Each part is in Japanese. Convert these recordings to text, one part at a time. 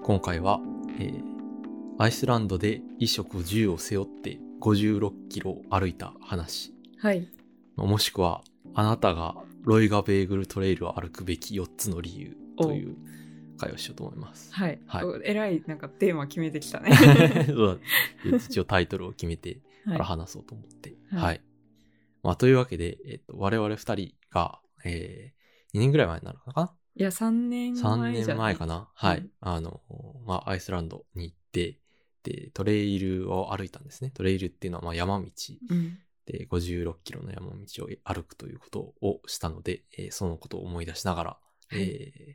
今回は、アイスランドで衣食住を背負って56キロ歩いた話、 はい。 もしくはあなたがロイガベーグルトレイルを歩くべき4つの理由という会をしようと思います。 はい。えらいなんかテーマ決めてきたね。 そうだ一応タイトルを決めてから話そうと思って。 はい。 はい。まあ、というわけで、我々2人が、2年ぐらい前になるのかないや、3年前じゃない。 3年前かな、はい。アイスランドに行って、で、トレイルを歩いたんですね。トレイルっていうのは山道、で、56キロの山道を歩くということをしたので、そのことを思い出しながら、 はい、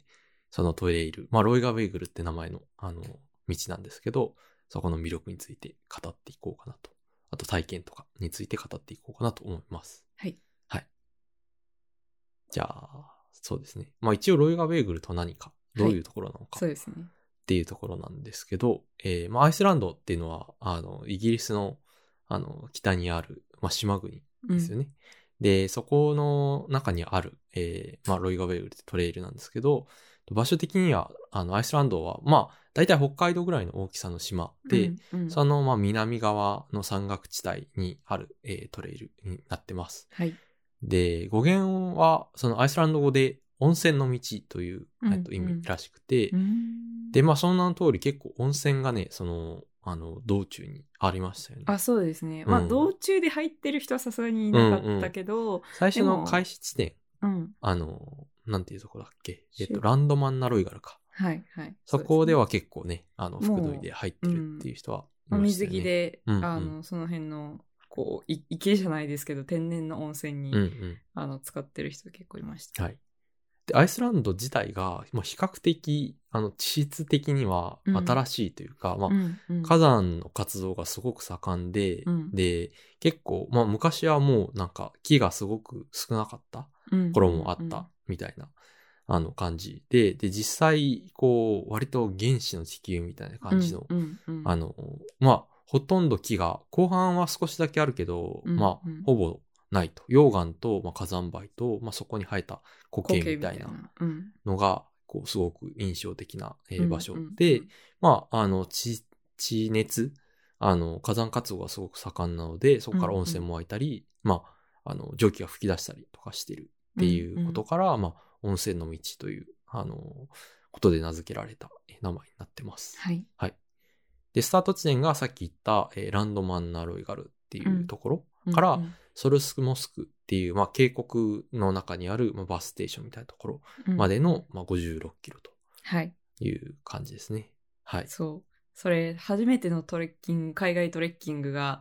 そのトレイル、ロイガベーグルって名前の、道なんですけど、そこの魅力について語っていこうかなと。あと体験とかについて語っていこうかなと思います。 はい。 はい。じゃあ、そうですね。一応ロイガベーグルとは何か、どういうところなのか、 そうですね。 っていうところなんですけど、アイスランドっていうのは、イギリスの、北にある、島国ですよね。で、そこの中にある、ロイガベーグルってトレイルなんですけど、場所的には、アイスランドは、大体北海道ぐらいの大きさの島で、その、南側の山岳地帯にある、トレイルになってます。 はい。 で、語源は、そのアイスランド語で温泉の道という、意味らしくて、で、その名の通り結構温泉がね、道中にありましたよね。 あ、そうですね。道中で入ってる人はさすがにいなかったけど、 最初の開始地点、なんていうところだっけ、ランドマンナロイガルか。 はいはい。 そこでは結構ね、副土井で入ってるっていう人はいましたよね。 水着で、その辺の、池じゃないですけど、天然の温泉に、使ってる人結構いました。 はい。で、アイスランド自体が、比較的、地質的には新しいというか、火山の活動がすごく盛んで、で、結構、昔はもうなんか木がすごく少なかった頃もあったみたいな、感じで、実際、割と原始の地球みたいな感じの、ほとんど木が、後半は少しだけあるけど、ほぼないと。溶岩と、火山灰と、そこに生えた苔みたいなのが、すごく印象的な、場所で、地熱、火山活動がすごく盛んなので、そこから温泉も湧いたり、蒸気が噴き出したりとかしてるっていうことから、温泉の道という、ことで名付けられた名前になってます。 はい。 はい。で、スタート地点がさっき言った、ランドマンナロイガルっていうところから、ソルスクモスクっていう、渓谷の中にある、バスステーションみたいなところまでの、56キロという感じですね。はい。 そう。それ、初めての海外トレッキングが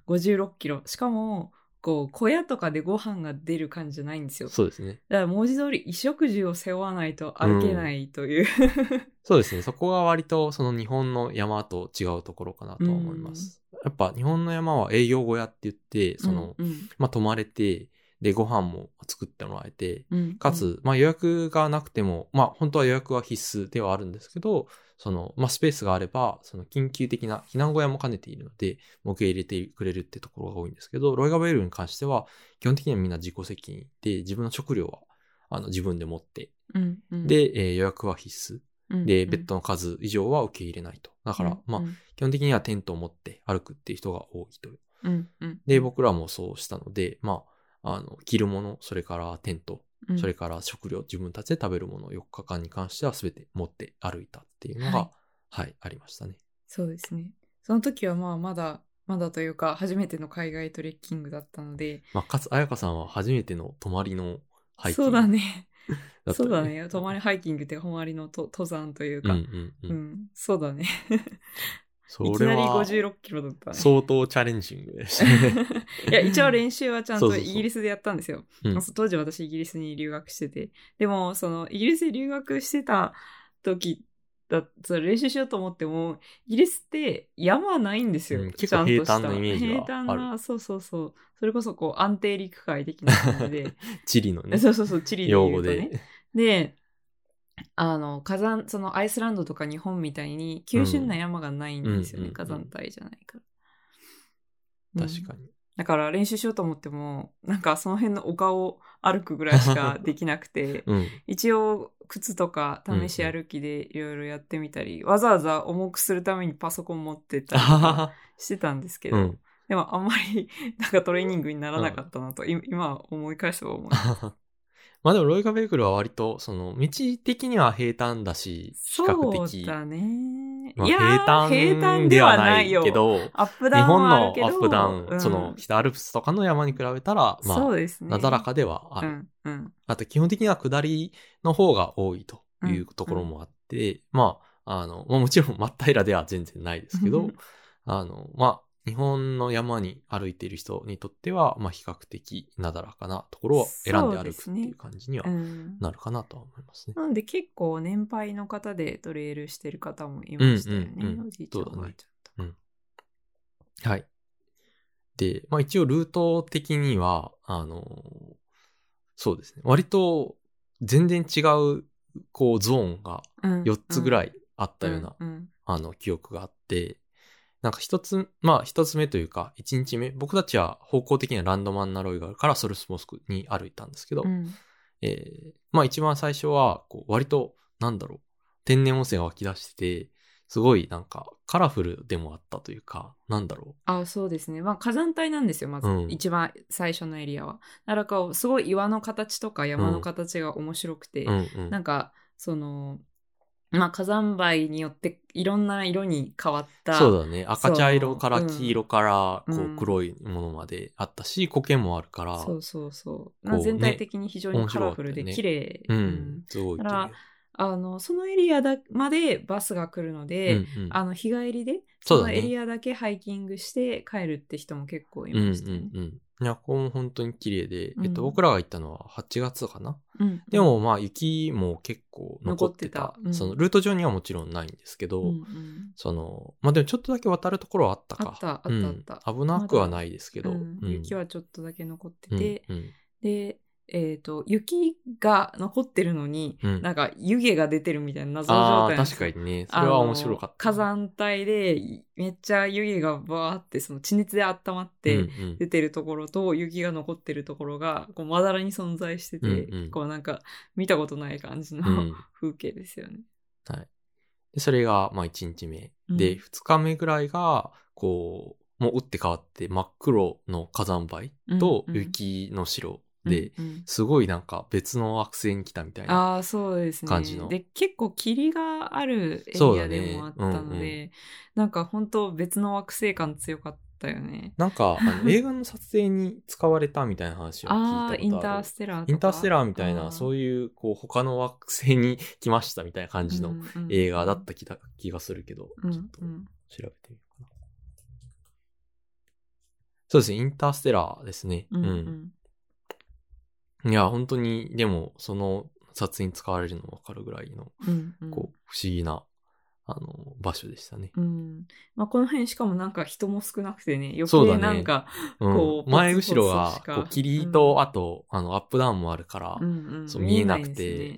56キロ。しかも、小屋とかでご飯が出る感じじゃないんですよ。 そうですね。 だから文字通り衣食住を背負わないと歩けないという、 そうですね。そこが割とその日本の山と違うところかなとは思います。やっぱ日本の山は営業小屋って言って、泊まれて、で、ご飯も作ってもらえて、かつ、予約がなくても、本当は予約は必須ではあるんですけど、スペースがあれば、緊急的な避難小屋も兼ねているので、受け入れてくれるってところが多いんですけど、ロイガベールに関しては、基本的にはみんな自己責任で、自分の食料は、自分で持って、で、予約は必須。で、ベッドの数以上は受け入れないと。だから、基本的にはテントを持って歩くっていう人が多いと。で、僕らもそうしたので、着るもの、それからテント、それから食料、自分たちで食べるもの、4日間に関しては全て持って歩いたっていうのが、はい、ありましたね。 そうですね。その時はまだというか、初めての海外トレッキングだったので。 かつ、彩香さんは初めての泊まりのハイキング。 そうだね。そうだね。泊まりハイキングって泊まりの登山というか。そうだね。いきなり56キロだったね。 相当チャレンジングでしたね。 いや、一応練習はちゃんとイギリスでやったんですよ。当時私イギリスに留学してて。でも、イギリスで留学してた時練習しようと思っても、イギリスって山ないんですよ。 結構平坦なイメージはある。 平坦な、そう。それこそ安定陸海的な感じで。 地理のね。 そう、地理で言うとね。で、火山、アイスランドとか日本みたいに急峻な山がないんですよね。火山帯じゃないから。 確かに。 だから練習しようと思っても、なんかその辺の丘を歩くぐらいしかできなくて、一応靴とか試し歩きでいろいろやってみたり、わざわざ重くするためにパソコン持ってたりとかしてたんですけど、でもあんまりなんかトレーニングにならなかったなと、今思い返せば思います。 まあでもロイガベーグルは割と、道的には平坦だし、比較的。 そうだね。 まあ、平坦ではないけど、 アップダウンはあるけど、 日本のアップダウン、北アルプスとかの山に比べたら、まあ、そうですね、なだらかではある。あと基本的には下りの方が多いというところもあって、まあ、もちろん真っ平らでは全然ないですけど、まあ、日本の山に歩いている人にとっては、まあ比較的なだらかなところを選んで歩くっていう感じにはなるかなとは思いますね。 なので結構年配の方でトレイルしてる方もいましたよね。おじいちゃん、おばあちゃんとか。はい。で、まあ一応ルート的には、そうですね。割と全然違う、こうゾーンが4つぐらいあったような、記憶があって、なんか一つ目というか、一日目、僕たちは方向的にはランドマンナロイガルからソルスモスクに歩いたんですけど、まあ一番最初は、こう割と、天然温泉が湧き出してて、すごいなんかカラフルでもあったというか、 そうですね。まあ火山帯なんですよ、まず。一番最初のエリアは。だからこう、すごい岩の形とか山の形が面白くて、なんか、まあ火山灰によっていろんな色に変わった。 そうだね。赤茶色から黄色からこう黒いものまであったし、苔もあるから。 そう。全体的に非常にカラフルで綺麗。 すごい綺麗。 だからそのエリアまでバスが来るので、日帰りでそのエリアだけハイキングして帰るって人も結構いましたね。 いや、ここも本当に綺麗で、僕らが行ったのは8月かな、でもまあ雪も結構残ってた。そのルート上にはもちろんないんですけど、まあでもちょっとだけ渡るところはあったか。 あった。 危なくはないですけど。 雪はちょっとだけ残ってて、で、雪が残ってるのに、なんか湯気が出てるみたいな謎状態なんですよ。 確かにね。それは面白かった。 火山帯でめっちゃ湯気がバーってその地熱で温まって出てるところと雪が残ってるところがこうまだらに存在してて、こうなんか見たことない感じの風景ですよね。 はい。でそれがまあ1日目。で、2日目ぐらいがこう、もう打って変わって真っ黒の火山灰と雪の白。で、すごいなんか別の惑星に来たみたいな感じの。 で、結構霧があるエリアでもあったので、なんか本当別の惑星感強かったよね。 なんか映画の撮影に使われたみたいな話を聞いたことある。 インターステラーとか。 インターステラーみたいな、そういうこう他の惑星に来ましたみたいな感じの映画だった気がするけど、ちょっと調べてみようかな。そうですね、インターステラーですね。いや、本当に、でも、その撮影に使われるの分かるぐらいの、こう、不思議な、場所でしたね。 まあ、この辺しかもなんか人も少なくてね、余計なんか、 こう、前後ろが、こう、霧と、あと、アップダウンもあるから、そう見えなくて、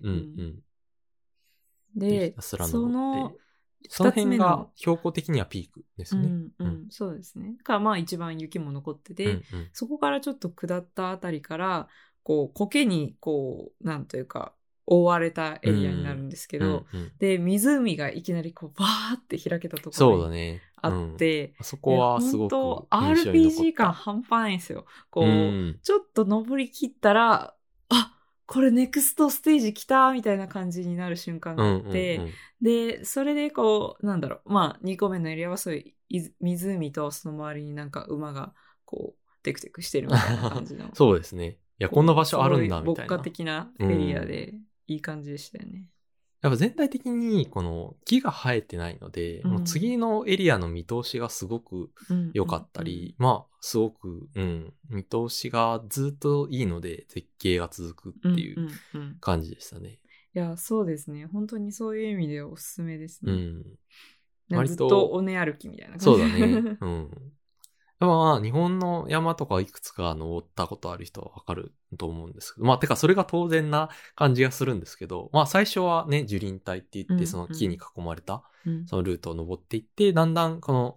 で、その辺が標高的にはピークですね。 そうですね。からまあ一番雪も残ってて、そこからちょっと下ったあたりから、こう、苔に、こう、なんというか、覆われたエリアになるんですけど、で、湖がいきなりこう、バーって開けたところにあって、 そこはすごく本当 RPG 感半端ないんですよ。こう、ちょっと登り切ったら、これネクストステージ来たみたいな感じになる瞬間があって、で、それでこう、まあ、2個目のエリアはそういう湖とその周りになんか馬がこう、テクテクしてるみたいな感じの。 そうですね。いや、こんな場所あるんだ、みたいな。 牧歌的なエリアで、いい感じでしたよね。 やっぱ全体的に、この木が生えてないので、もう次のエリアの見通しがすごく良かったり、まあ、すごく、見通しがずっといいので、絶景が続くっていう感じでしたね。 いや、そうですね。本当にそういう意味でおすすめですね。ずっと尾根歩きみたいな感じ。 そうだね。まあ、日本の山とかいくつか登ったことある人はわかると思うんですけど、まあ、てかそれが当然な感じがするんですけど、まあ、最初はね、樹林帯って言って、その木に囲まれた、そのルートを登っていって、だんだんこの、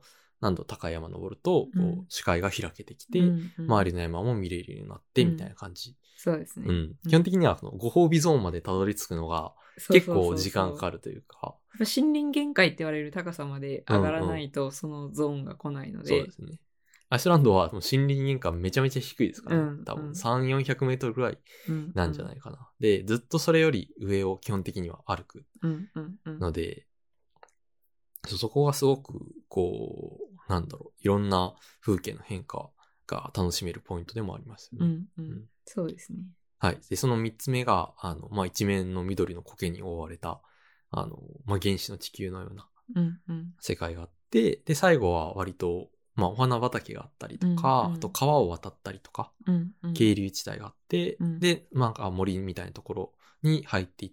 難度高い山登ると、こう視界が開けてきて、周りの山も見れるようになって、みたいな感じ。 そうですね。 基本的にはご褒美ゾーンまでたどり着くのが結構時間かかるというか。 森林限界って言われる高さまで上がらないと、そのゾーンが来ないので。 そうですね。アイスランドは森林限界めちゃめちゃ低いですからね。多分3、400メートルぐらいなんじゃないかな。で、ずっとそれより上を基本的には歩くので、そこがすごく、こう、いろんな風景の変化が楽しめるポイントでもありますよね。 そうですね。 はい。で、その3つ目が、一面の緑の苔に覆われた、原始の地球のような世界があって、で、最後は割と、お花畑があったりとか、あと川を渡ったりとか、渓流地帯があって、で、森みたいなところに入っていって、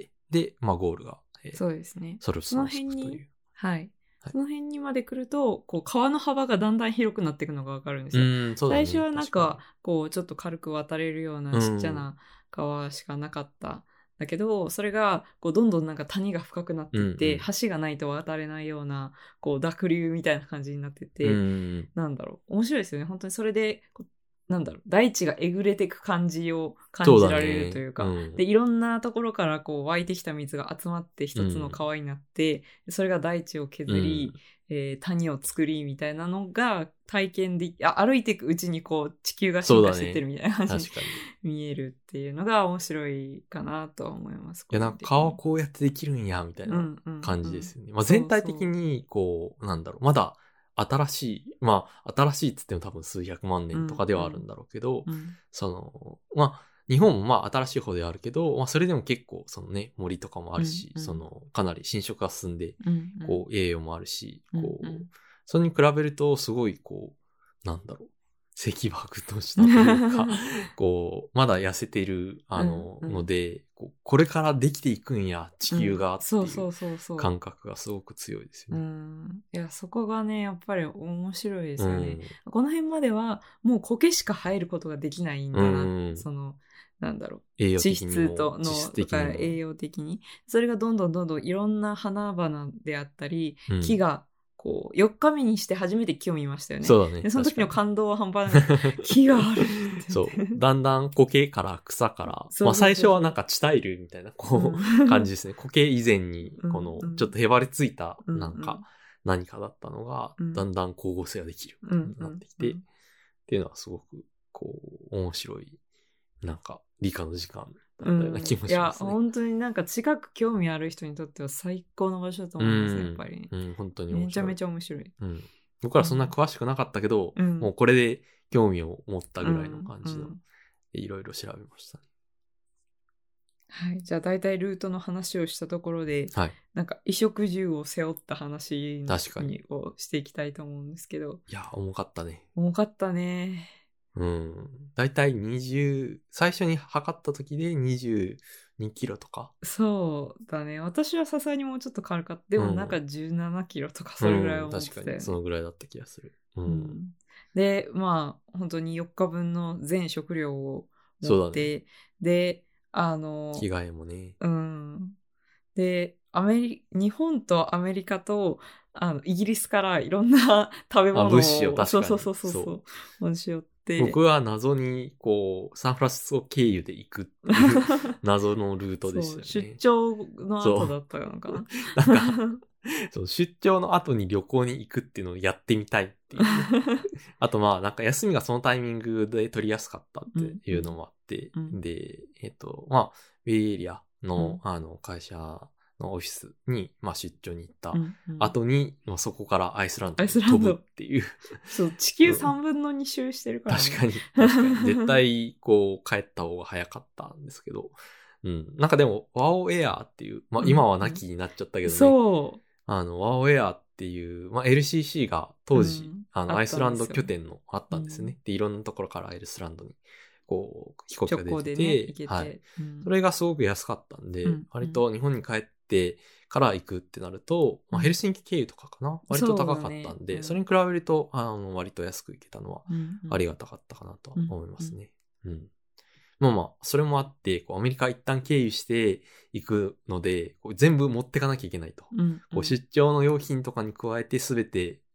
で、ゴールが、 そうですね。 その辺に、 はい。その辺にまで来ると、こう、川の幅がだんだん広くなっていくのがわかるんですよ。 そうだね、 最初はなんか、こう、ちょっと軽く渡れるようなちっちゃな川しかなかった。だけど、それが、こう、どんどんなんか谷が深くなっていって、橋がないと渡れないような、こう、濁流みたいな感じになってて、面白いですよね。本当にそれで、大地がえぐれていく感じを感じられるというか、で、いろんなところからこう湧いてきた水が集まって一つの川になって、それが大地を削り、谷を作りみたいなのが体験で、歩いていくうちにこう地球が進化してってるみたいな感じに見えるっていうのが面白いかなとは思います。 いや、川こうやってできるんや、みたいな感じですよね。全体的にこう、まだ新しいっつっても多分数百万年とかではあるんだろうけど、日本も新しい方ではあるけど、それでも結構森とかもあるし、かなり侵食が進んで、こう栄養もあるし、こう、それに比べるとすごいこう、石爆としたというか、こう、まだ痩せてる、ので、これからできていくんや、地球が、っていう感覚がすごく強いですよね。 いや、そこがね、やっぱり面白いですよね。この辺までは、もう苔しか生えることができないんだな、地質とか栄養的に。それがどんどんいろんな花々であったり、木が、こう、4日目にして初めて木を見ましたよね。 そうだね。 で、その時の感動は半端ない。木がある。 そう。だんだん苔から草から、最初はなんか地タイルみたいな、こう、感じですね。苔以前に、この、ちょっとへばりついた、何かだったのが、だんだん光合成ができるようになってきて、っていうのはすごく、こう、面白い、理科の時間だったような気もしますね。 いや、本当に近く興味ある人にとっては最高の場所だと思いますね、やっぱり。 本当に面白い。 めちゃめちゃ面白い。 僕らそんな詳しくなかったけど、もうこれで興味を持ったぐらいの感じの、いろいろ調べましたね。 はい。じゃあ大体ルートの話をしたところで、衣食住を背負った話をしていきたいと思うんですけど。 いや、重かったね。 重かったね。 大体最初に測った時で22キロとか。 そうだね。私はさすがにもうちょっと軽かった。でも17キロとかそれぐらいは思ってたよね。 確かにそのぐらいだった気がする。 で、本当に4日分の全食料を持って、で、 着替えもね。 で、日本とアメリカとイギリスからいろんな食べ物を物資を確かにそう持ち寄って、 僕は謎にこうサンフランシスコ経由で行くっていう謎のルートでしたね。 出張の後だったのかな。 出張の後に旅行に行くっていうのをやってみたいっていう。あと休みがそのタイミングで取りやすかったっていうのもあって、で、ベイエリアの、会社のオフィスに、出張に行った後に、そこからアイスランドに飛ぶっていう。 そう、地球3分の2周してるから、ね。 確かに。絶対、こう、帰った方が早かったんですけど。でも、ワオエアーっていう、今はなきになっちゃったけどね。 そう。 ワオエアーっていう、LCC が当時、アイスランド拠点のあったんですね。で、いろんなところからアイスランドに、こう、飛行機が出てて、はい。それがすごく安かったんで、割と日本に帰ってから行くってなると、ヘルシンキ経由とかかな、割と高かったんで、それに比べると、割と安く行けたのは、ありがたかったかなと思いますね。それもあって、アメリカ一旦経由して行くので、全部持ってかなきゃいけないと。出張の用品とかに加えて全て、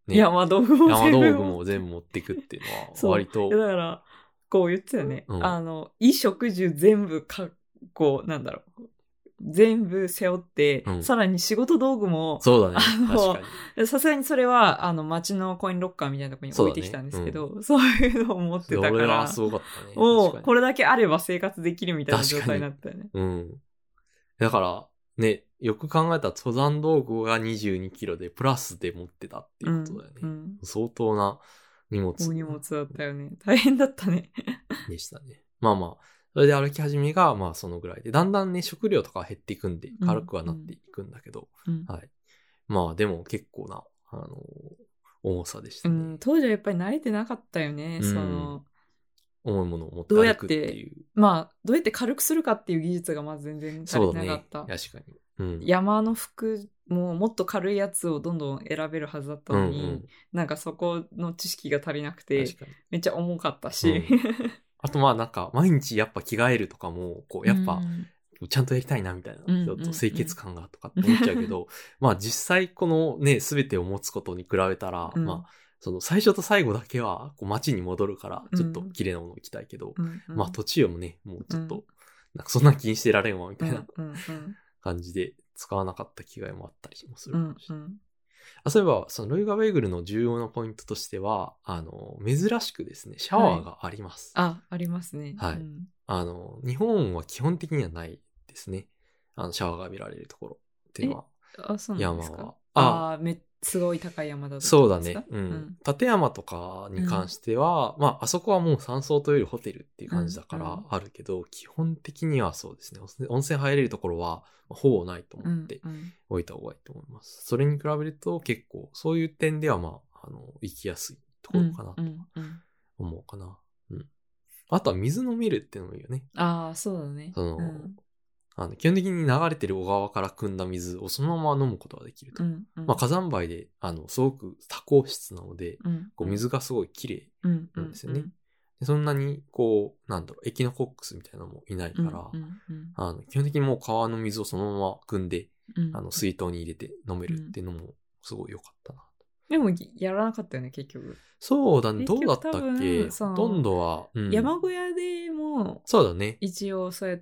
ね、 山道具も全部持ってくっていうのは割と。 だから、こう言ってたよね。衣食住全部こう、なんだろう。全部背負って、さらに仕事道具も、 そうだね。確かに。さすがにそれは、街のコインロッカーみたいなところに置いてきたんですけど、そういうのを持ってたから。 それはすごかったね。 もう、これだけあれば生活できるみたいな状態になったよね。 だから、ね、よく考えたら登山道具が22キロで、プラスで持ってたっていうことだよね。相当な荷物。 大荷物だったよね。大変だったね。 でしたね。まあまあ、それで歩き始めが、まあそのぐらいで、だんだんね、食料とか減っていくんで、軽くはなっていくんだけど、はい。まあでも結構な、重さでしたね。 当時はやっぱり慣れてなかったよね、 重いものを持って歩くっていう。 どうやって軽くするかっていう技術がまず全然足りなかった。 そうね、確かに。 山の服ももっと軽いやつをどんどん選べるはずだったのに、なんかそこの知識が足りなくて、めっちゃ重かったし。 あとまあなんか、毎日やっぱ着替えるとかも、こう、やっぱ、ちゃんとやりたいなみたいな、ちょっと清潔感がとかって思っちゃうけど、まあ実際このね、すべてを持つことに比べたら、まあ、その最初と最後だけはこう街に戻るからちょっと綺麗なものを着たいけど、まあ途中もね、もうちょっと、なんかそんな気にしてられんわみたいな感じで使わなかった着替えもあったりもするかもしれない。そういえば、そのルイガベーグルの重要なポイントとしては、珍しくですね、シャワーがあります。 ありますね。 はい。日本は基本的にはないですね。シャワーが浴びられるところっていうのは。 そうなんですか。 山は。 すごい高い山だと。 そうだね。立山とかに関しては、まあ、あそこはもう山荘というよりホテルっていう感じだからあるけど、基本的にはそうですね。温泉入れるところはほぼないと思っておいた方がいいと思います。それに比べると結構、そういう点ではまあ、行きやすいところかなと思うかな。あとは水飲めるっていうのもいいよね。 そうだね。 基本的に流れてる小川から汲んだ水をそのまま飲むことができると。まあ火山灰で、すごく多孔質なので、こう水がすごい綺麗なんですよね。でそんなに、こう、エキノコックスみたいなのもいないから、基本的にもう川の水をそのまま汲んで、水筒に入れて飲めるっていうのもすごい良かったな。 でも、やらなかったよね、結局。 そうだね。どうだったっけ？ほとんどは。 山小屋でも、 そうだね。 一応そうやって、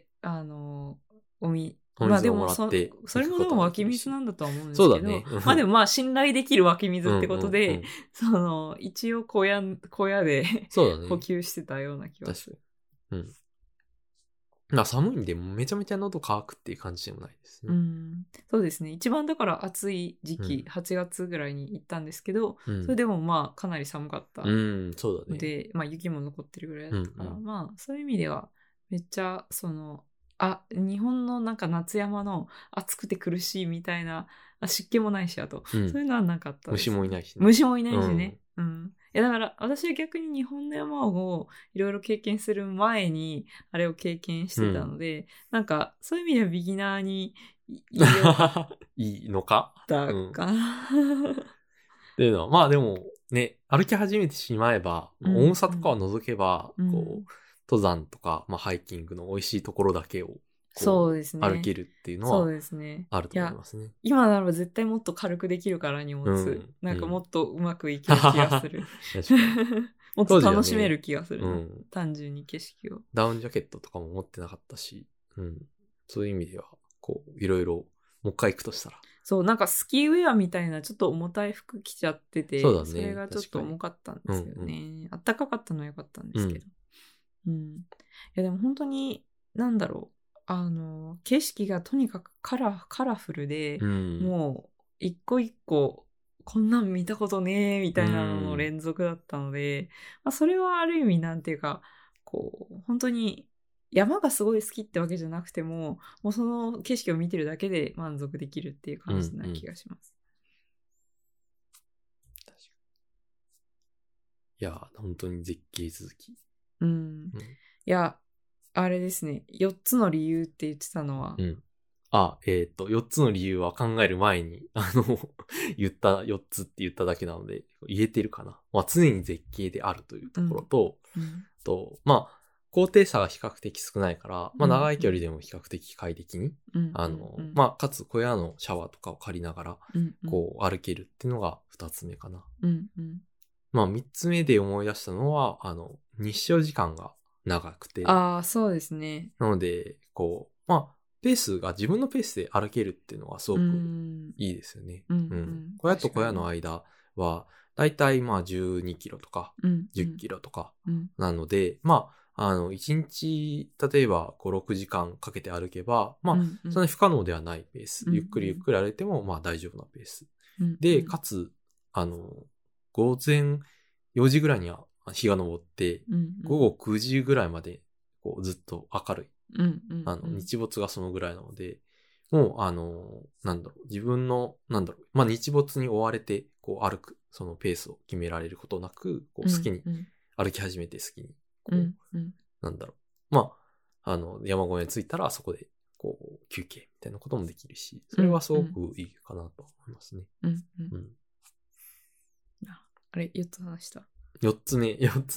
まあでもそれもでも湧き水なんだとは思うんですけど、そうだね。まあでもまあ信頼できる湧き水ってことで、一応小屋で補給してたような気がする。 寒いんでめちゃめちゃ喉乾くっていう感じでもないですね。 そうですね。一番だから暑い時期、8月ぐらいに行ったんですけど、それでもまあかなり寒かったそうだね。 で、まあ雪も残ってるぐらいだったから、まあそういう意味ではめっちゃ日本のなんか夏山の暑くて苦しいみたいな、湿気もないし、そういうのはなかったです。 虫もいないしね。虫もいないしね。だから私は逆に日本の山をいろいろ経験する前にあれを経験してたので、なんかそういう意味ではビギナーにいいのかだかな。 っていうのは、まあでもね、歩き始めてしまえば、重さとかを除けば、こう、登山とか、まあ、ハイキングの美味しいところだけをそうですね。 歩けるっていうのはあると思いますね。 今なら絶対もっと軽くできるから荷物、なんかもっとうまくいける気がする。もっと楽しめる気がする、単純に景色を。 ダウンジャケットとかも持ってなかったし、そういう意味ではこういろいろもう一回行くとしたら。 そうなんかスキーウェアみたいなちょっと重たい服着ちゃってて、それがちょっと重かったんですけどね。あったかかったのは良かったんですけど。いやでも本当に何だろう景色がとにかくカラフルで、もう一個一個こんなん見たことねえみたいなのの連続だったので、まあ、それはある意味なんていうかこう本当に山がすごい好きってわけじゃなくてもうその景色を見てるだけで満足できるっていう感じな気がします。 確かに。いや本当に絶景続き。 いや、あれですね。4つの理由って言ってたのは。 4つの理由は考える前に、言った4つって言っただけなので、言えてるかな。まあ、常に絶景であるというところと、まあ、 高低差が比較的少ないから、まあ長い距離でも比較的快適に、まあかつ小屋のシャワーとかを借りながら、こう歩けるっていうのが2つ目かな。まあ3つ目で思い出したのは、日照時間が長くて。 ああ、そうですね。 なので、こう、まあ、ペースが自分のペースで歩けるっていうのはすごくいいですよね。小屋と小屋の間は、だいたいまあ12キロとか、10キロとか、なので、まあ、1日、例えば5、6時間かけて歩けば、まあ、そんなに不可能ではないペース。ゆっくりゆっくり歩いても、まあ大丈夫なペース。で、かつ、午前4時ぐらいには日が昇って、午後9時ぐらいまで、こう、ずっと明るい。日没がそのぐらいなので、もう、なんだろう、自分の、なんだろう、まあ、日没に追われて、こう、歩く、そのペースを決められることなく、こう、好きに、歩き始めて好きに、こう、なんだろう、まあ、山小屋に着いたら、そこで、こう、休憩みたいなこともできるし、それはすごくいいかなと思いますね。 あれ、4つ話した。 4つ目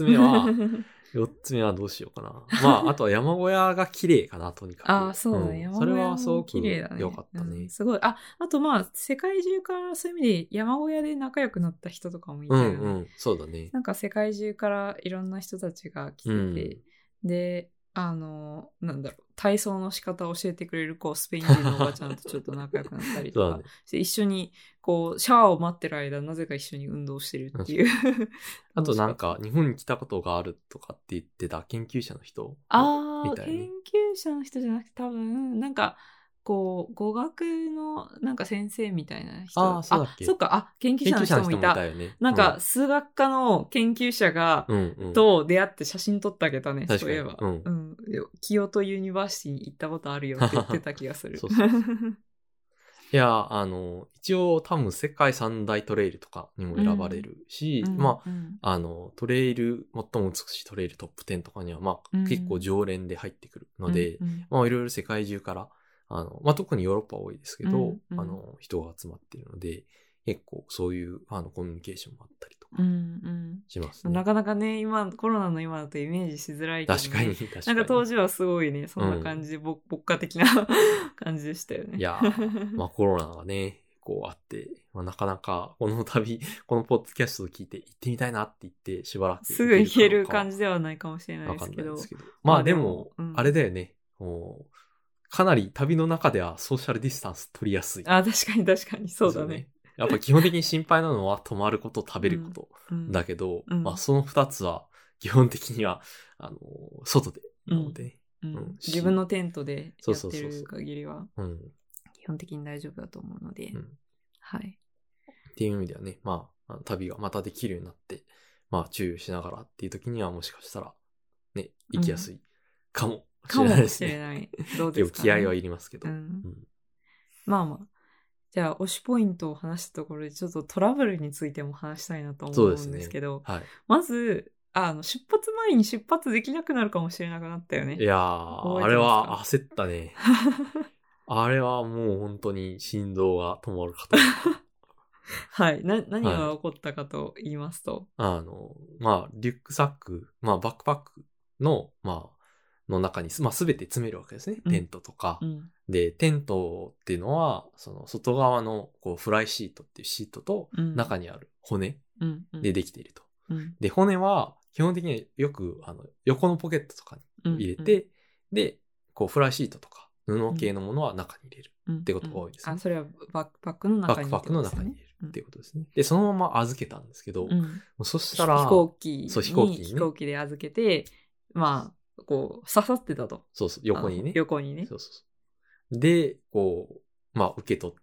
はどうしようかな。まあ、あとは山小屋が綺麗かな、とにかく。 ああ、そうだね。山小屋も綺麗だね。 よかったね。 すごい。あとまあ、世界中からそういう意味で山小屋で仲良くなった人とかもいたよね。 そうだね。 なんか世界中からいろんな人たちが来てて、で、なんだろう、体操の仕方を教えてくれる、こう、スペイン人のおばちゃんとちょっと仲良くなったりとか、一緒に、こう、シャワーを待ってる間、なぜか一緒に運動してるっていう。 あとなんか、日本に来たことがあるとかって言ってた研究者の人みたいね。 研究者の人じゃなくて多分、なんか、こう、語学のなんか先生みたいな人。 そうだっけ？ そっか、研究者の人もいた。 よね。 なんか、数学科の研究者が、と出会って写真撮ってあげたね、そういえば。清都ユニバーシティに行ったことあるよって言ってた気がする。 いや、一応多分世界三大トレイルとかにも選ばれるし、まあ、トレイル、最も美しいトレイルトップ10とかには、まあ、結構常連で入ってくるので、まあ、いろいろ世界中から、まあ、特にヨーロッパは多いですけど、人が集まっているので、結構そういうコミュニケーションもあったりとかしますね。 なかなかね、コロナの今だとイメージしづらいけど、ね、 確かに。 なんか当時はすごいね、そんな感じで、牧歌的な感じでしたよね。 いやまあコロナがね、こうあって、まあ、なかなかこのポッドキャストを聞いて行ってみたいなって言ってしばらくすぐ行ける感じではないかもしれないですけど。 まあでも、あれだよね。かなり旅の中ではソーシャルディスタンス取りやすい。 確かに、そうだね。 やっぱ基本的に心配なのは泊まること、食べること。だけど、まあその2つは基本的には、外で、なので、 自分のテントでやってる限りは、基本的に大丈夫だと思うので、はい。 っていう意味ではね、まあ、旅がまたできるようになって、まあ注意しながらっていう時にはもしかしたら、ね、行きやすいかもしれないですね。 かもしれない。どうですかね。 気合はいりますけど。 まあまあ。じゃあ、推しポイントを話したところで、ちょっとトラブルについても話したいなと思うんですけど、まず、出発前に出発できなくなるかもしれなくなったよね。 いやー、あれは焦ったね。あれはもう本当に心臓が止まるかと。 はい。何が起こったかと言いますと。 まあ、リュックサック、まあ、バックパックの、まあ、の中に、まあ、すべて詰めるわけですね。テントとか。で、テントっていうのは、その外側のこうフライシートっていうシートと中にある骨でできていると。で、骨は基本的によく横のポケットとかに入れて、で、こうフライシートとか布系のものは中に入れるってことが多いですね。 それはバックパックの中に入れる。 バックパックの中に入れるっていうことですね。で、そのまま預けたんですけど、そしたら、 飛行機で預けて、まあ、こう、刺さってたと。 そうそう、横にね。 横にね。 そう。で、こう、まあ、受け取って、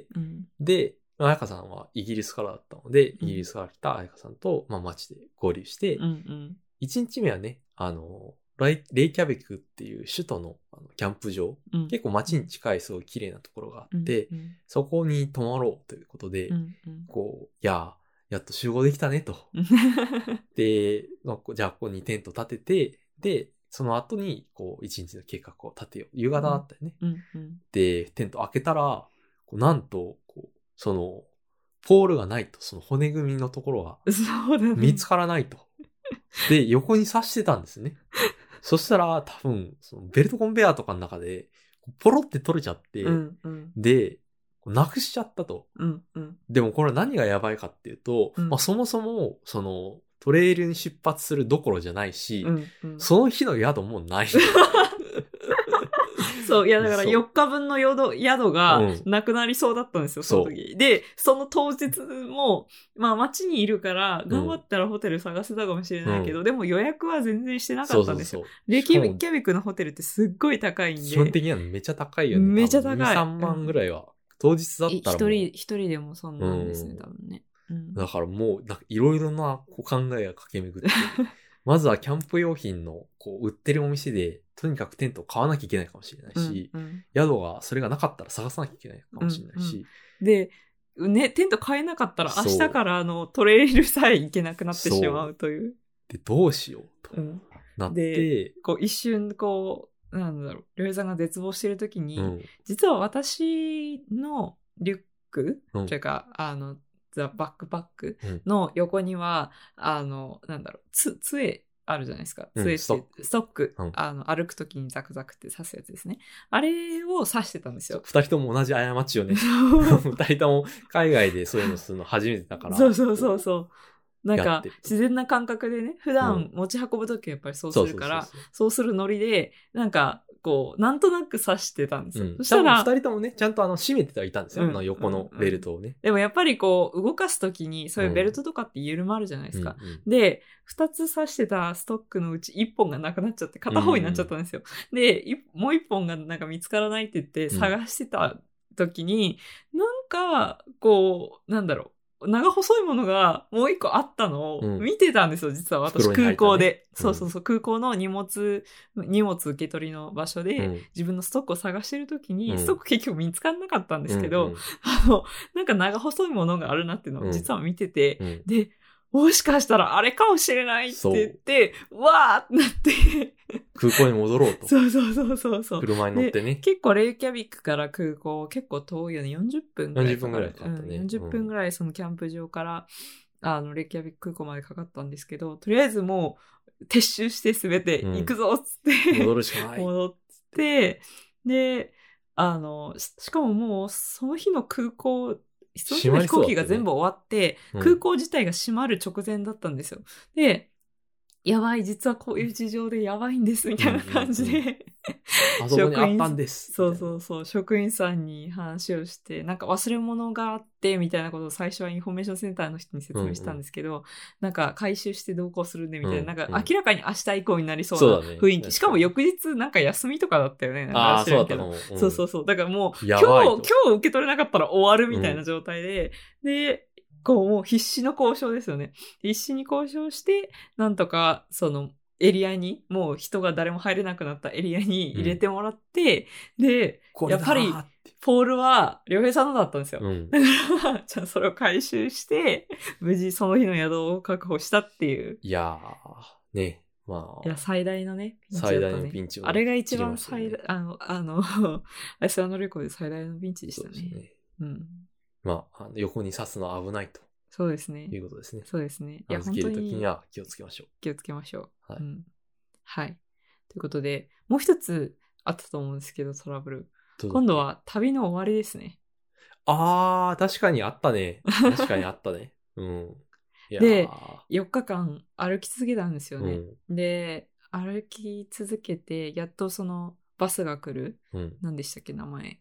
で、彩香さんはイギリスからだったので、イギリスから来た彩香さんと、まあ、街で合流して、1日目はね、レイキャベクっていう首都のキャンプ場、結構街に近いすごい綺麗なところがあって、そこに泊まろうということで、こう、やっと集合できたねと。で、じゃあここにテント立てて、で、その後に、こう、一日の計画を立てよう。夕方だったよね。で、テント開けたら、なんと、その、ポールがないと、その骨組みのところが、見つからないと。で、横に刺してたんですね。 そしたら多分、そのベルトコンベヤーとかの中で、ポロって取れちゃって、で、なくしちゃったと。でもこれ何がやばいかっていうと、そもそも、その、トレイルに出発するどころじゃないし、その日の宿もない。 そう、いやだから4日分の宿がなくなりそうだったんですよ、その時。で、その当日も、まあ街にいるから頑張ったらホテル探せたかもしれないけど、でも予約は全然してなかったんですよ。レキャビクのホテルってすっごい高いんで。 基本的にはめちゃ高いよね。 めちゃ高い。 2、3万ぐらいは。当日だったらもう。 一人でもそんなんですね、多分ね。 だからもう、いろいろな考えが駆け巡って、まずはキャンプ用品の売ってるお店で、とにかくテントを買わなきゃいけないかもしれないし、宿がそれがなかったら探さなきゃいけないかもしれないし。 で、ね、テント買えなかったら明日からトレイルさえ行けなくなってしまうという。 で、どうしようとなって、 一瞬なんだろう、りょうへいさんが絶望してる時に、実は私のリュック、というか、ザ・バックパックの横には、なんだろう、杖あるじゃないですか。杖って、ストック。歩くときにザクザクって刺すやつですね。あれを刺してたんですよ。 二人とも同じ過ちよね。二人とも海外でそういうのするの初めてだから。 そう。なんか、自然な感覚でね、普段持ち運ぶときはやっぱりそうするから、そうするノリで、なんか、なんとなく刺してたんですよ。そしたら、 二人ともね、ちゃんと締めてはいたんですよ。横のベルトをね。 でもやっぱり動かすときに、そういうベルトとかって緩まるじゃないですか。で、二つ刺してたストックのうち一本がなくなっちゃって、片方になっちゃったんですよ。で、もう一本がなんか見つからないって言って探してたときに、なんか、なんだろう。長細いものがもう一個あったのを見てたんですよ、実は私、空港で。そう、空港の荷物受け取りの場所で、自分のストックを探してるときに、ストック結局見つからなかったんですけど、なんか長細いものがあるなっていうのを実は見てて、で、もしかしたらあれかもしれないって言って、わーってなって空港に戻ろうと。 そう。 車に乗ってね。 結構レイキャビックから空港結構遠いよね。40分ぐらい。 40分ぐらいかかったね。 40分ぐらいそのキャンプ場から、レイキャビック空港までかかったんですけど、とりあえずもう撤収してすべて行くぞっつって、 戻るしかない。 戻って、で、しかももうその日の空港、その日の飛行機が全部終わって、空港自体が閉まる直前だったんですよ。で、やばい、実はこういう事情でやばいんです、みたいな感じで。 あそこにあったんです。 そう。職員さんに話をして、なんか忘れ物があって、みたいなことを最初はインフォメーションセンターの人に説明したんですけど、なんか回収して同行するんで、みたいな、なんか明らかに明日以降になりそうな雰囲気。しかも翌日なんか休みとかだったよね。なんか知らんけど。そう。だからもう、今日受け取れなかったら終わるみたいな状態で、で、もう必死の交渉ですよね。必死に交渉して、なんとか、その、エリアに、もう人が誰も入れなくなったエリアに入れてもらって、で、やっぱり、ポールは、りょうへいさんのだったんですよ。だから、じゃあそれを回収して、無事その日の宿を確保したっていう。 いやー、ね、まあ。 いや、最大のね、 ピンチだったね。最大のピンチを。 あれが一番最大、アイスランド旅行で最大のピンチでしたね。そうですね。 まあ、横に刺すのは危ないと。 そうですね。 いうことですね。 そうですね。 いや、本当に。時には気をつけましょう。 気をつけましょう。はい。はい。ということで、もう一つあったと思うんですけど、トラブル。今度は旅の終わりですね。 確かにあったね。確かにあったね。 で、4日間歩き続けたんですよね。で、歩き続けて、やっとそのバスが来る。何でしたっけ、名前。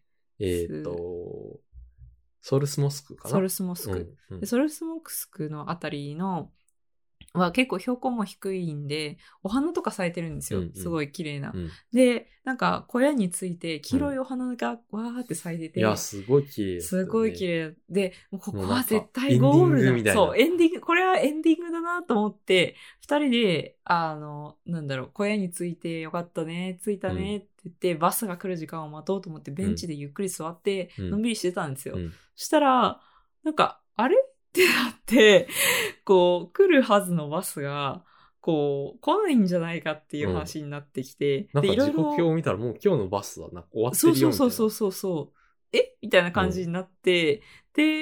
ソルスモスクかな。 ソルスモスク。ソルスモスクのあたりのは結構標高も低いんで、お花とか咲いてるんですよ。すごい綺麗な。で、なんか小屋について黄色いお花がわーって咲いてて。 いや、すごい綺麗、 すごい綺麗。で、ここは絶対ゴールだ。そう、エンディング、これはエンディングだなと思って、二人で、なんだろう、小屋に着いてよかったね、着いたねって言って、バスが来る時間を待とうと思ってベンチでゆっくり座って、のんびりしてたんですよ。そしたら、なんか、あれってなって、来るはずのバスが、来ないんじゃないかっていう話になってきて。 なんか時刻表を見たらもう今日のバスはなんか終わってるよみたいな。 そう。みたいな感じになって、で、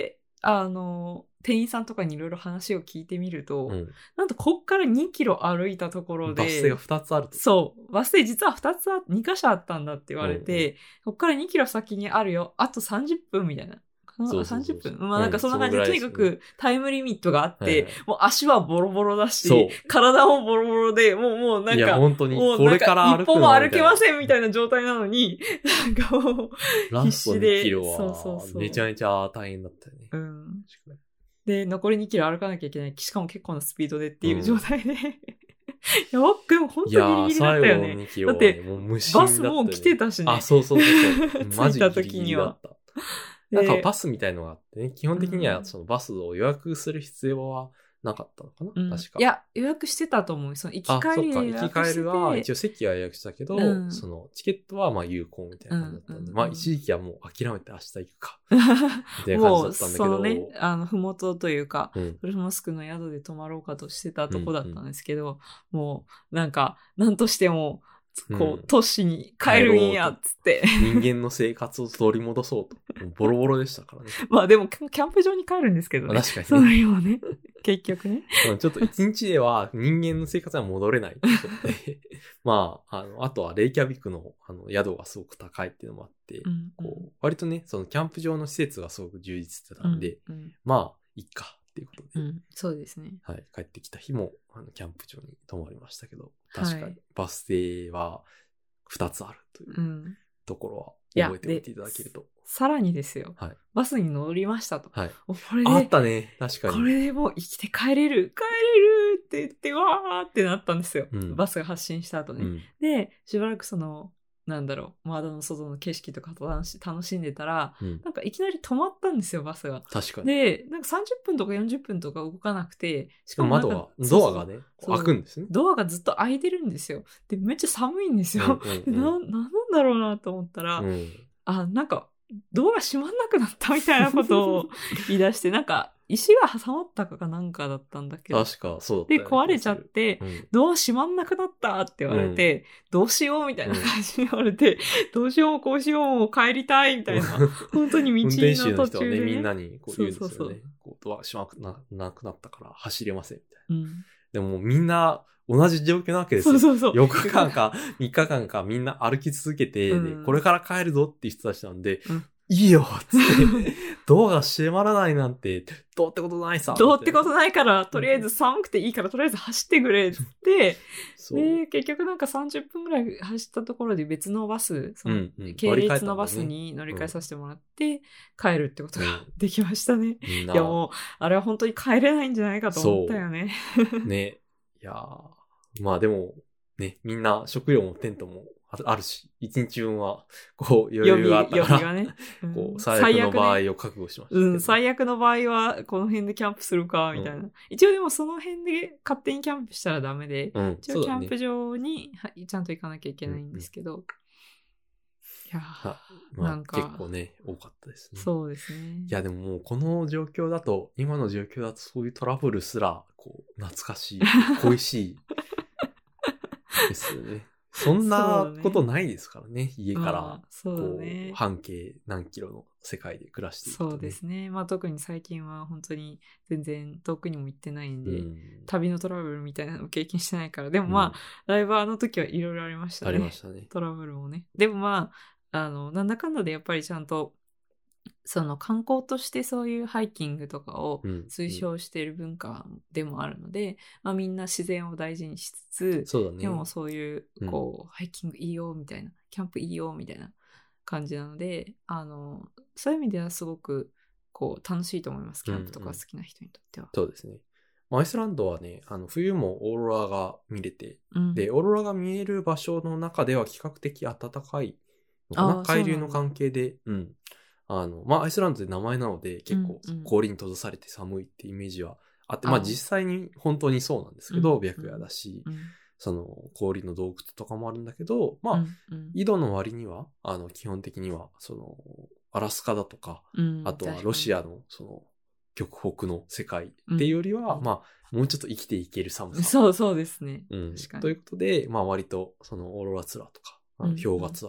店員さんとかにいろいろ話を聞いてみると、なんとこっから2キロ歩いたところで、 バス停が2つあると。 そう。バス停実は2箇所あったんだって言われて、こっから2キロ先にあるよ。あと30分みたいな。30分まあなんかそんな感じで、とにかくタイムリミットがあって、もう足はボロボロだし、体もボロボロで、もうなんか、いや本当に、これから歩くの一歩も歩けませんみたいな状態なのに、なんかもう、 必死で。ラスト2キロは、めちゃめちゃ大変だったよね。 で、残り2キロ歩かなきゃいけない。しかも結構なスピードでっていう状態で。いや、僕も本当にギリギリだったよね。だって、バスもう来てたしね。 あ、そう。マジギリギリだった。なんかバスみたいのがあってね、基本的にはそのバスを予約する必要はなかったのかな、確か。 いや、予約してたと思う。その行き帰りで予約してて。 行き帰りは一応席は予約したけど、そのチケットはまあ有効みたいな感じだったんで、まあ一時期はもう諦めて明日行くか。みたいな感じだったんだけど。もうそのね、ふもとというか、ブルフモスクの宿で泊まろうかとしてたとこだったんですけど、もうなんか、なんとしても、こう、都市に帰るんや、つって。 人間の生活を取り戻そうと。ボロボロでしたからね。 まあでも、キャンプ場に帰るんですけどね。 確かにね。 それをね、結局ね。 ちょっと一日では人間の生活は戻れないってことで。まあ、あとはレイキャビクの宿がすごく高いっていうのもあって、こう、割とね、そのキャンプ場の施設がすごく充実してたんで、まあ、いいか。っていうことで、 そうですね。 はい、帰ってきた日もキャンプ場に泊まりましたけど、確かにバス停は2つあるというところは覚えておいていただけると。 さらにですよ、バスに乗りましたと。 はい、 これであったね、確かに。 これでもう生きて帰れるって言って、わーってなったんですよ。バスが発進した後ね。で、しばらくその、なんだろう、窓の外の景色とか楽しんでたら、なんかいきなり止まったんですよ、バスが。 確かに。 で、なんか30分とか40分とか動かなくて、しかも窓が、ドアがね、開くんですね。 ドアがずっと開いてるんですよ。で、めっちゃ寒いんですよ。なんだろうなと思ったら、なんか、ドアが閉まんなくなったみたいなことを言い出して、なんか、石が挟まったかなんかだったんだけど。 確か、そうだった、ね。 で、壊れちゃって、ドア閉まんなくなったって言われて、どうしようみたいな感じに言われて、どうしようこうしようもう帰りたいみたいな。本当に道の途中で、ね。運転手の人はね、 みんなにこう言うんですよね。こうドア閉まなくなったから走れませんみたいな。でもみんな同じ状況なわけですよ。4日間か3日間かみんな歩き続けて、これから帰るぞっていう人たちなんで、いいよっつって、ドアが閉まらないなんて、どうってことないさ。 どうってことないから、とりあえず寒くていいから、とりあえず走ってくれっつって、で、結局なんか30分ぐらい走ったところで別のバス、その系列のバスに乗り換えさせてもらって、帰るってことができましたね。いやもう、あれは本当に帰れないんじゃないかと思ったよね。 ね。いやまあでも、ね、みんな食料もテントもあるし、一日分は、こう、余裕があったから、 ねこう、最悪の場合を覚悟しました。 最悪の場合は、この辺でキャンプするか、みたいな。一応でもその辺で勝手にキャンプしたらダメで、一応キャンプ場にちゃんと行かなきゃいけないんですけど、いやなんか結構ね、多かったですね。 そうですね。 いや、でももうこの状況だと、今の状況だとそういうトラブルすら、こう、懐かしい、恋しいですよね。そんなことないですからね。家から、こう、半径何キロの世界で暮らしている、 そうですね。まあ特に最近は本当に全然遠くにも行ってないんで、旅のトラブルみたいなのを経験してないから。でもまあ、ライバーの時はいろいろありましたね。 ありましたね。 トラブルもね。でもまあ、なんだかんだでやっぱりちゃんと、その観光としてそういうハイキングとかを推奨している文化でもあるので、まあみんな自然を大事にしつつ、 そうだね、 でもそういう、こう、ハイキングいいよみたいな、キャンプいいよみたいな感じなので、そういう意味ではすごく、こう、楽しいと思います。キャンプとか好きな人にとっては。 そうですね。アイスランドはね、冬もオーロラが見れて、で、オーロラが見える場所の中では比較的暖かいのかな、海流の関係で、まあ、アイスランドで名前なので、結構氷に閉ざされて寒いってイメージはあって、まあ実際に本当にそうなんですけど、白夜だし、その氷の洞窟とかもあるんだけど、まあ、緯度の割には、基本的には、その、アラスカだとか、あとはロシアの、その、極北の世界っていうよりは、まあ、もうちょっと生きていける寒さ。 そうですね。 確かに。ということで、まあ割と、その、オーロラツアーとか、氷河ツアーとか、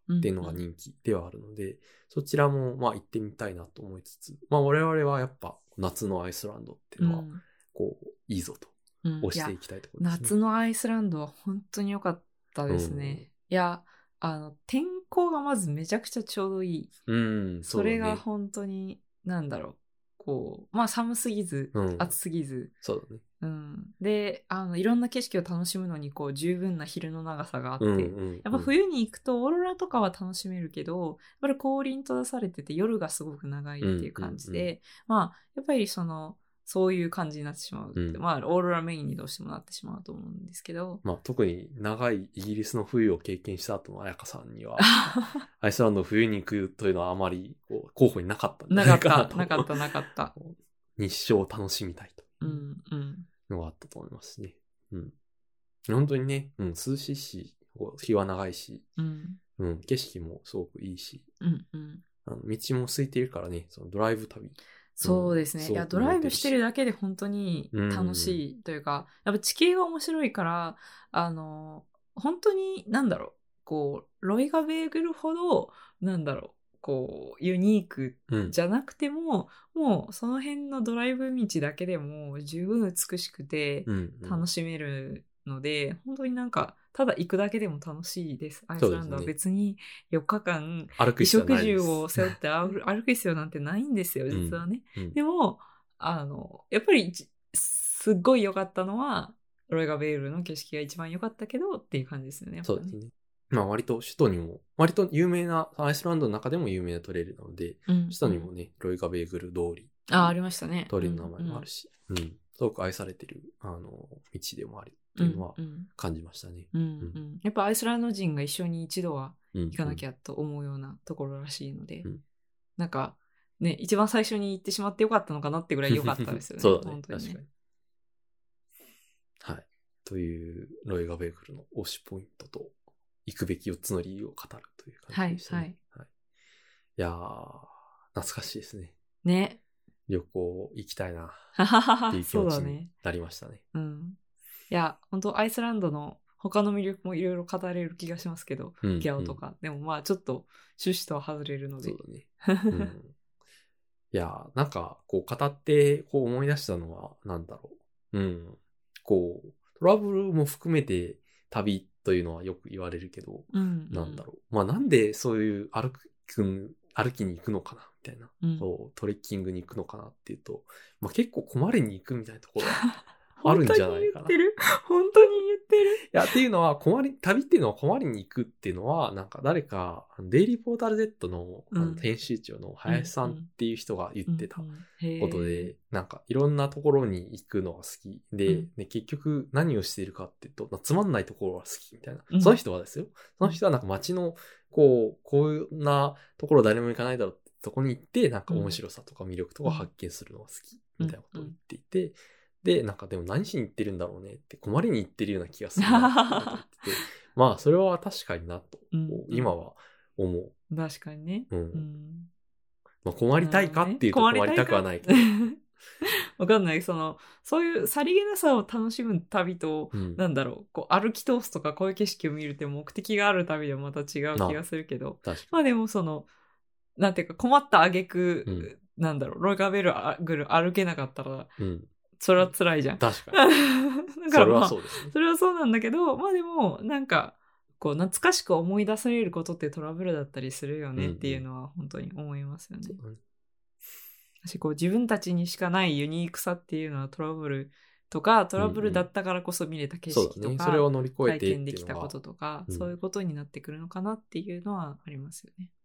っていうのが人気ではあるので、そちらもまあ行ってみたいなと思いつつ、まあ我々はやっぱ夏のアイスランドっていうのは、こう、いいぞと押していきたいところですね。 夏のアイスランドは本当に良かったですね。いや、天候がまずめちゃくちゃちょうどいい。それが本当に、なんだろう。こう、まあ寒すぎず、暑すぎず。 そうだね。 で、いろんな景色を楽しむのに、こう、十分な昼の長さがあって、やっぱ冬に行くとオーロラとかは楽しめるけど、やっぱり光輪閉ざされてて夜がすごく長いっていう感じで、まあ、やっぱりそういう感じになってしまう。まあ、オーロラメインにどうしてもなってしまうと思うんですけど。 まあ、特に長いイギリスの冬を経験した後の彩香さんには、アイスランドの冬に行くというのはあまりこう候補になかったんじゃないかなと。 なかった。 日照を楽しみたいと。のがあったと思いますね。本当にね、涼しいし、日は長いし、景色もすごくいいし、道も空いているからね、そのドライブ旅。 そうですね。いや、ドライブしてるだけで本当に楽しいというか、やっぱ地形が面白いから、本当に、なんだろう、こう、ロイガベーグルほど、なんだろう、こう、ユニークじゃなくても、もうその辺のドライブ道だけでも十分美しくて楽しめるので、本当になんか、ただ行くだけでも楽しいです。アイスランドは別に4日間、衣食住を背負って歩く必要なんてないんですよ、実はね。でも、やっぱり、すっごい良かったのは、ロイガベールの景色が一番良かったけどっていう感じですよね。 そうですね。まあ割と首都にも、割と有名な、アイスランドの中でも有名なトレイルなので、首都にもね、ロイガベーグル通り。 ありましたね。 通りの名前もあるし、すごく愛されてる、道でもあるっていうのは感じましたね。 やっぱアイスランド人が一緒に一度は行かなきゃと思うようなところらしいので、なんか、ね、一番最初に行ってしまってよかったのかなってぐらい良かったですよね。 そうだね、確かに。はい。という、ロイガベーグルの推しポイントと、行くべき4つの理由を語るという感じでしたね。はい。いやー、懐かしいですね。 ね。 旅行行きたいなっていう気持ちになりましたね。 いや、本当アイスランドの他の魅力もいろいろ語れる気がしますけど、ギャオとか。でもまあちょっと趣旨とは外れるので。 そうだね。いや、なんかこう語ってこう思い出したのはなんだろう。こう、トラブルも含めて旅というのはよく言われるけど、なんだろう。まあなんでそういう歩きに行くのかなみたいな、トレッキングに行くのかなっていうと、まあ結構困りに行くみたいなところはあるんじゃないかな。 本当に言ってる。 いや、っていうのは旅っていうのは困りに行くっていうのは、なんか誰か、デイリーポータル Z の編集長の林さんっていう人が言ってたことで、なんかいろんなところに行くのが好きで、結局何をしているかっていうと、つまんないところが好きみたいな。その人はですよ。その人はなんか街の、こうなところ誰も行かないだろうってとこに行って、なんか面白さとか魅力とか発見するのが好きみたいなことを言っていて、で、なんかでも何しに行ってるんだろうねって、困りに行ってるような気がするなって言ってて、まあそれは確かになと、今は思う。 確かにね。 まあ困りたいかっていうと困りたくはないけど。 わかんない。そういうさりげなさを楽しむ旅と、なんだろう、こう歩き通すとかこういう景色を見るって目的がある旅ではまた違う気がするけど、まあでもなんていうか困った挙句、なんだろう、ロイガベル歩けなかったら、それは辛いじゃん。 確かに。だからまあ、それはそうですね。 それはそうなんだけど、まあでも、なんか、こう、懐かしく思い出されることってトラブルだったりするよねっていうのは本当に思いますよね。私、こう、自分たちにしかないユニークさっていうのはトラブルとか、トラブルだったからこそ見れた景色とか、 それを乗り越えて体験できたこととか、そういうことになってくるのかなっていうのはありますよね。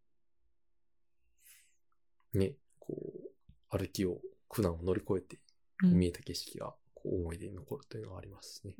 ね、こう、苦難を乗り越えて、見えた景色が思い出に残るというのはありますね。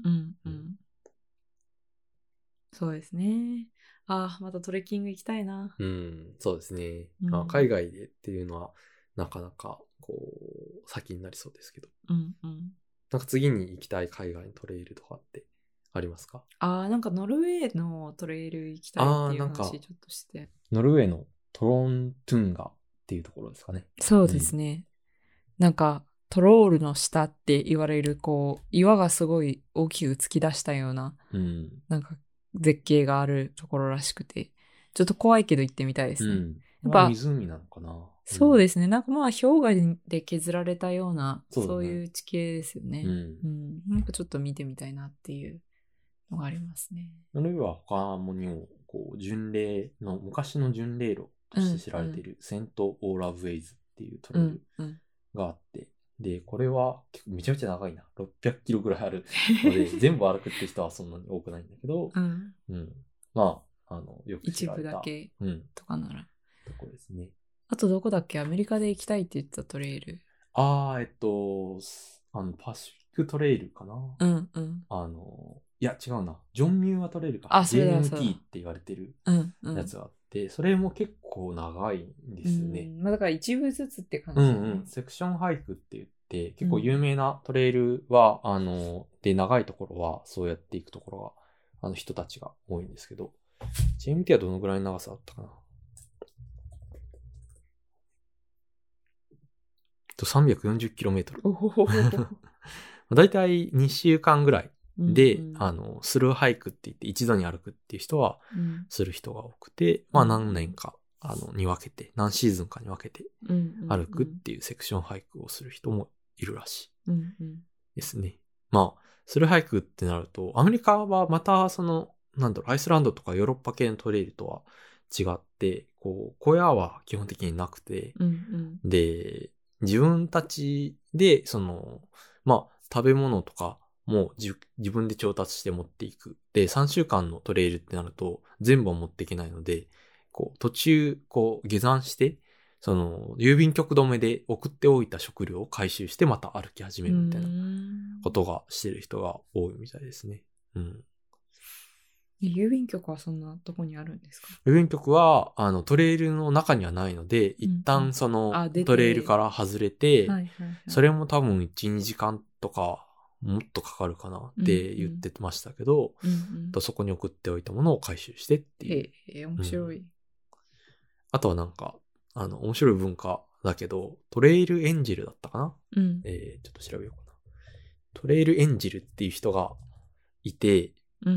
そうですね。またトレッキング行きたいな。 そうですね。まあ、海外でっていうのはなかなか先になりそうですけど。なんか次に行きたい海外のトレイルとかってありますか？ なんかノルウェーのトレイル行きたいっていう話ちょっとして。 ノルウェーのトロントゥンガっていうところですかね。 そうですね。なんか、トロールの下って言われる、こう、岩がすごい大きく突き出したような、なんか絶景があるところらしくて。 ちょっと怖いけど行ってみたいですね。 やっぱ湖なのかな。 そうですね。なんかまあ氷河で削られたような、そういう地形ですよね。なんかちょっと見てみたいなっていうのがありますね。 あるいは他にも、昔の巡礼路として知られている、セント・オーラ・ウェイズっていうトレイルがあって、で、これは結構めちゃめちゃ長いな。600キロぐらいあるので、全部歩くって人はそんなに多くないんだけど、まあ、よく知られた。 一部だけとかなら。 とこですね。 あとどこだっけ？アメリカで行きたいって言ってたトレイル。 パシフィックトレイルかな。いや、違うな。ジョンミューアトレイルか。JMT って言われてるやつがあって、それも結構長いんですよね。 だから一部ずつって感じだね。 セクションハイクって言って、結構有名なトレイルは、で、長いところはそうやっていくところが、人たちが多いんですけど、JMT はどのぐらいの長さあったかな。340km。だいたい2週間ぐらいで、スルーハイクって言って一度に歩くっていう人は、する人が多くて、まあ何年か、に分けて、何シーズンかに分けて歩くっていうセクションハイクをする人もいるらしいですね。まあ、スルーハイクってなると、アメリカはまたアイスランドとかヨーロッパ系のトレイルとは違って、小屋は基本的になくて、で、自分たちで、まあ、食べ物とかも自分で調達して持っていく。で、3週間のトレイルってなると、全部は持っていけないので、途中、下山して、郵便局止めで送っておいた食料を回収してまた歩き始めるみたいなことがしてる人が多いみたいですね。 郵便局はそんなとこにあるんですか？ 郵便局は、トレイルの中にはないので、一旦トレイルから外れて、それも多分1、2時間とか、もっとかかるかなって言ってましたけど、そこに送っておいたものを回収してっていう。 面白い。 あとはなんか、面白い文化だけど、トレイルエンジェルだったかな？ちょっと調べようかな。トレイルエンジェルっていう人がいて、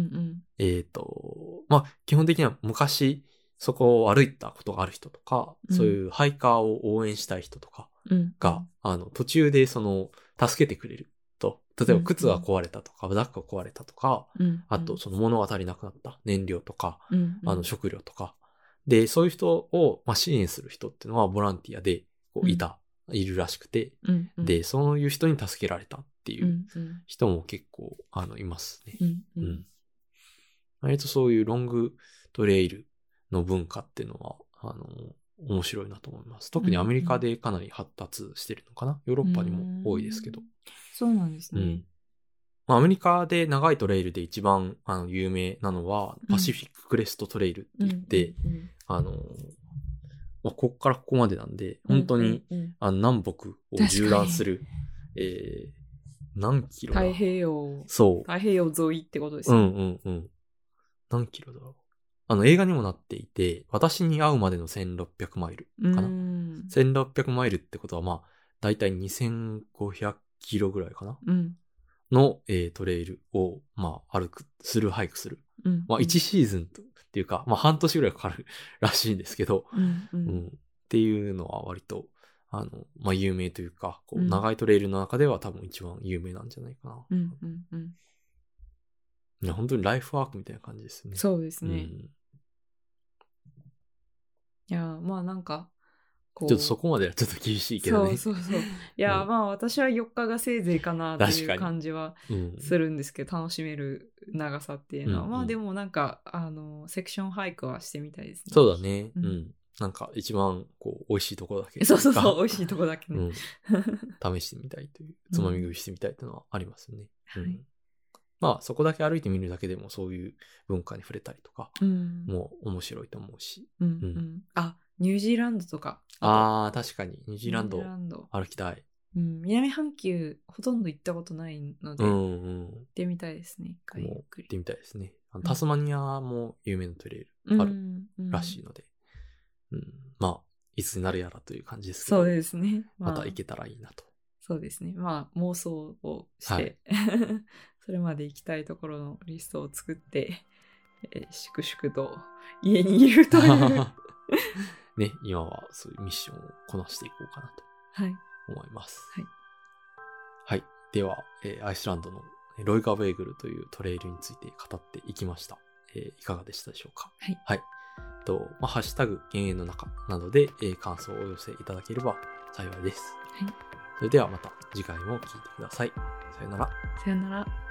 まあ、基本的には昔そこを歩いたことがある人とか、そういうハイカーを応援したい人とかが、途中で助けてくれると。例えば靴が壊れたとか、バッグが壊れたとか、あと物が足りなくなった燃料とか、食料とか。で、そういう人を、支援する人っていうのはボランティアでいるらしくて、で、そういう人に助けられたっていう人も結構、いますね。割とそういうロングトレイルの文化っていうのは、面白いなと思います。特にアメリカでかなり発達してるのかな。ヨーロッパにも多いですけど。 そうなんですね。 アメリカで長いトレイルで一番有名なのは、パシフィッククレストトレイルって言って、ここからここまでなんで、本当に、南北を縦断する、何キロだ？ 太平洋。 そう。 太平洋沿いってことですね。 何キロだろう。映画にもなっていて、私に会うまでの1600マイルかな。1600マイルってことは、まあ、だいたい2500キロぐらいかな。の、トレイルを、まあ、スルーハイクする。まあ、1シーズンっていうか、まあ、半年ぐらいかかるらしいんですけど、っていうのは割と、まあ、有名というか、長いトレイルの中では多分一番有名なんじゃないかな。いや、本当にライフワークみたいな感じですね。 そうですね。いや、まあなんか、 ちょっとそこまではちょっと厳しいけどね。 そう。いや、まあ私は4日がせいぜいかなっていう感じはするんですけど、楽しめる長さっていうのは。まあでもなんか、セクションハイクはしてみたいですね。 そうだね。なんか一番美味しいところだけ。 そう、美味しいところだけね。 試してみたいという、つまみ食いしてみたいというのはありますね。まあそこだけ歩いてみるだけでもそういう文化に触れたりとか、もう面白いと思うし。 ニュージーランドとか。 確かに。ニュージーランド歩きたい。 南半球ほとんど行ったことないので、行ってみたいですね。 行ってみたいですね。タスマニアも有名なトレイルあるらしいので、まあ、いつになるやらという感じですけど。 そうですね。 また行けたらいいなと。 そうですね。まあ、妄想をして、それまで行きたいところのリストを作って、 粛々と家にいるというね、今はそういうミッションをこなしていこうかなと思います。 はい。 はい。では、アイスランドのロイガーベーグルというトレイルについて語っていきました。いかがでしたでしょうか。 はい。 はい。ハッシュタグ、減塩の中などで、感想をお寄せいただければ幸いです。 はい。 それではまた次回も聞いてください。さよなら。 さよなら。